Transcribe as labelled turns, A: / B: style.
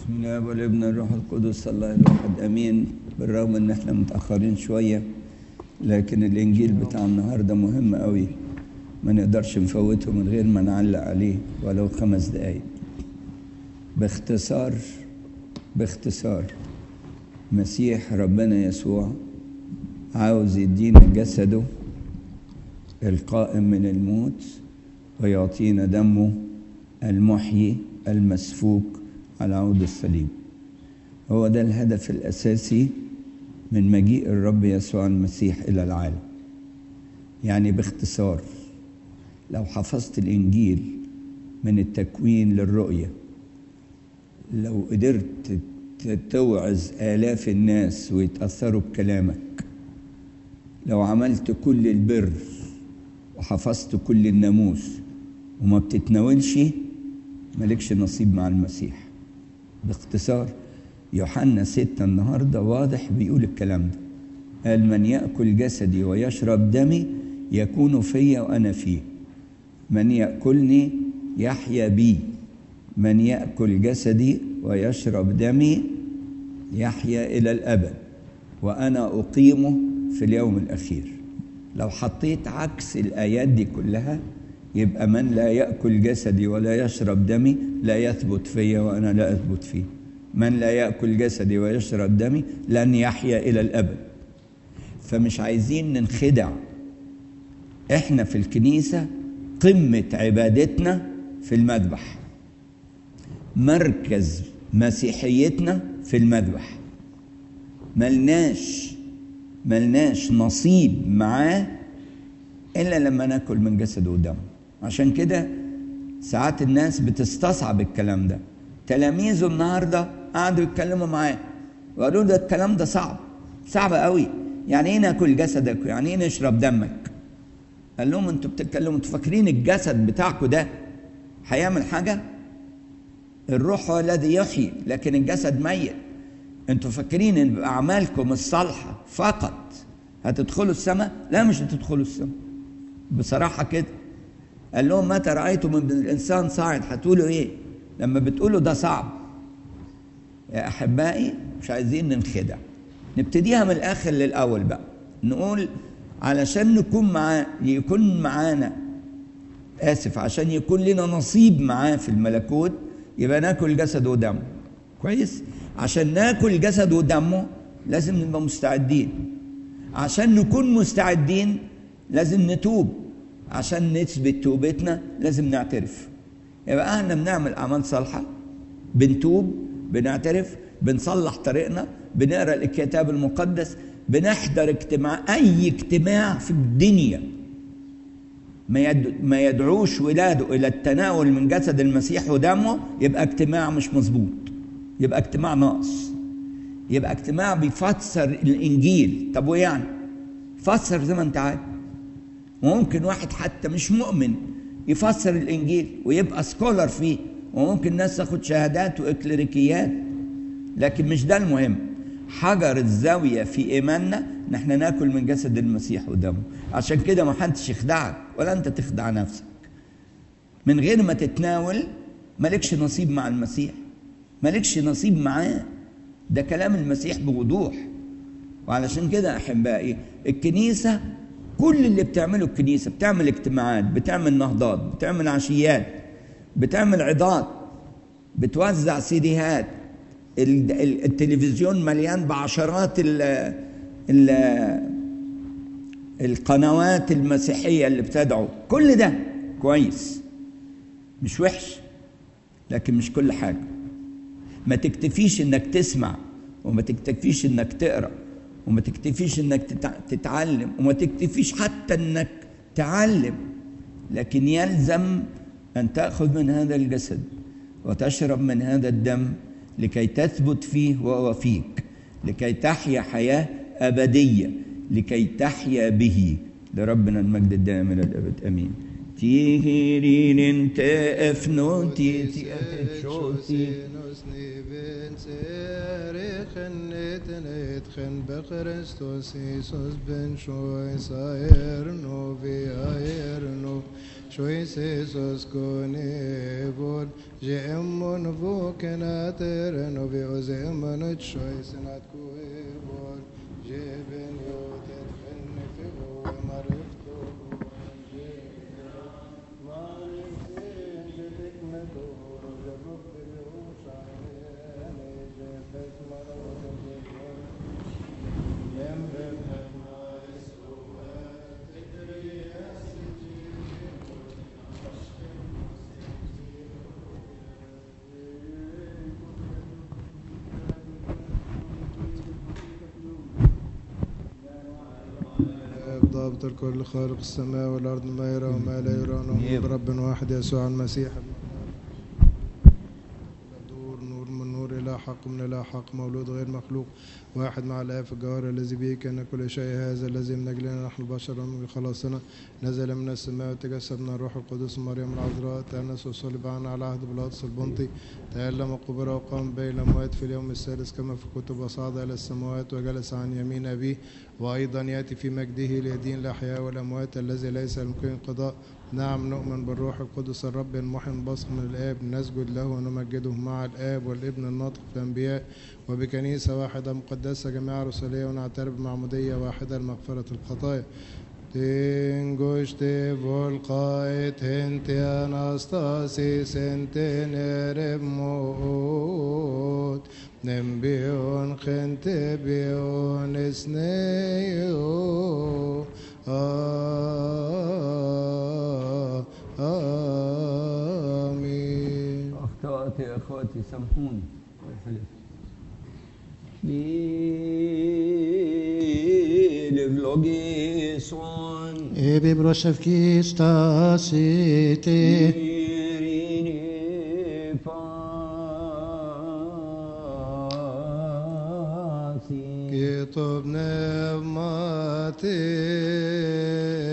A: بسم الله والابن الروح القدس الله الواحد امين. بالرغم ان احنا متاخرين شويه لكن الانجيل بتاع النهارده مهم قوي، ما نقدرش نفوته من غير ما نعلق عليه ولو 5 دقايق. باختصار مسيح ربنا يسوع عاوز يدينا جسده القائم من الموت ويعطينا دمه المحيي المسفوك على عود الصليب. هو ده الهدف الأساسي من مجيء الرب يسوع المسيح إلى العالم. يعني باختصار لو حفظت الإنجيل من التكوين للرؤية، لو قدرت توعظ آلاف الناس ويتأثروا بكلامك، لو عملت كل البر وحفظت كل الناموس وما بتتناولش، مالكش نصيب مع المسيح. باختصار يوحنا 6 النهاردة واضح بيقول الكلام ده. قال من يأكل جسدي ويشرب دمي يكون فيا وأنا فيه، من يأكلني يحيا بي، من يأكل جسدي ويشرب دمي يحيا إلى الأبد وأنا أقيمه في اليوم الأخير. لو حطيت عكس الآيات دي كلها يبقى من لا يأكل جسدي ولا يشرب دمي لا يثبت فيا وأنا لا أثبت فيه، من لا يأكل جسدي ويشرب دمي لن يحيا إلى الأبد. فمش عايزين ننخدع، إحنا في الكنيسة قمة عبادتنا في المذبح، مركز مسيحيتنا في المذبح، ملناش نصيب معاه إلا لما ناكل من جسده ودمه. عشان كده ساعات الناس بتستصعب الكلام ده. تلاميذه النهارده قعدوا يتكلموا معاه وقالوا ده الكلام ده صعب قوي، يعني ايه ناكل جسدك، يعني ايه نشرب دمك؟ قال لهم انتوا بتتكلموا، انتوا فاكرين الجسد بتاعكم ده هيعمل حاجه؟ الروح هو الذي يحيي لكن الجسد ميت. انتوا فاكرين ان باعمالكم الصالحه فقط هتدخلوا السماء؟ لا، مش هتدخلوا السماء بصراحه كده. قال لهم متى رايتم ابن الانسان صاعد هتقولوا ايه؟ لما بتقولوا ده صعب يا احبائي مش عايزين ننخدع. نبتديها من الاخر للاول بقى، نقول علشان يكون معانا عشان يكون لنا نصيب معاه في الملكوت يبقى ناكل جسده ودمه. كويس؟ عشان ناكل جسده ودمه لازم نبقى مستعدين. عشان نكون مستعدين لازم نتوب. عشان نثبت توبتنا لازم نعترف. يبقى احنا بنعمل اعمال صالحه، بنتوب، بنعترف، بنصلح طريقنا، بنقرا الكتاب المقدس، بنحضر اي اجتماع في الدنيا ما يدعوش ولاده الى التناول من جسد المسيح ودمه، يبقى اجتماع مش مظبوط، يبقى اجتماع ناقص، يبقى اجتماع بيفسر الانجيل. طب ويعني فسر زي ما انت عايز. وممكن واحد حتى مش مؤمن يفسر الانجيل ويبقى سكولر فيه، وممكن ناس تاخد شهادات واكليريكيات، لكن مش ده المهم. حجر الزاويه في ايماننا ان احنا ناكل من جسد المسيح ودمه. عشان كده ما حدش يخدعك ولا انت تخدع نفسك. من غير ما تتناول مالكش نصيب مع المسيح، مالكش نصيب معاه. ده كلام المسيح بوضوح. وعلشان كده احبائي الكنيسه كل اللي بتعمله الكنيسه، بتعمل اجتماعات، بتعمل نهضات، بتعمل عشيات، بتعمل عظات، بتوزع سيديهات، التلفزيون مليان بعشرات القنوات المسيحيه اللي بتدعو. كل ده كويس مش وحش، لكن مش كل حاجه. ما تكتفيش انك تسمع، وما تكتفيش انك تقرا، وما تكتفيش انك تتعلم، وما تكتفيش حتى انك تعلم، لكن يلزم ان تأخذ من هذا الجسد وتشرب من هذا الدم لكي تثبت فيه وهو فيك، لكي تحيا حياة أبدية، لكي تحيا به. لربنا المجد الدائم إلى الأبد آمين. تيهيرين انت افنوتي تشوتي
B: خن بخريستوس يسوس بن شوي سايرنو في ايرنو Choices konevor Jeemon vokenater no veozemon choice not kuevor Jeben yotet benefego marifto ضابط الكل خالق السماء والأرض ما يرى وما لا يرى نؤمن برب واحد يسوع المسيح نور من نور إله حق من إله حق مولود غير مخلوق واحد مع الآب في الجوهر الذي به كان كل شيء هذا الذي من أجلنا نحن البشر ومن خلاصنا نزل من السماء وتجسد من الروح القدس مريم العذراء تأنس وصلب عنا على عهد بيلاطس البنطي تألم وقبر وقام بين الأموات في اليوم الثالث كما في الكتب وصعد إلى السماوات وجلس عن يمين أبيه وأيضا يأتي في مجده ليدين الأحياء والأموات الذي ليس يمكن انقضاء نعم نؤمن بالروح القدس الرب المحن بصق من الآب نسجد له ونمجده مع الآب والابن الناطق في الأنبياء وبكنيسة واحدة مقدسة جماعة رسولية ونعترف بمعمودية واحدة لمغفرة الخطايا. Tinguște volcait hente anastasis hente neremot nembion hente bion esneo آمين.
A: أخطأت يا أخواتي سامحوني. Logison
C: Ebe broševki stasite
A: Irini Pasi
B: Kitub nevmati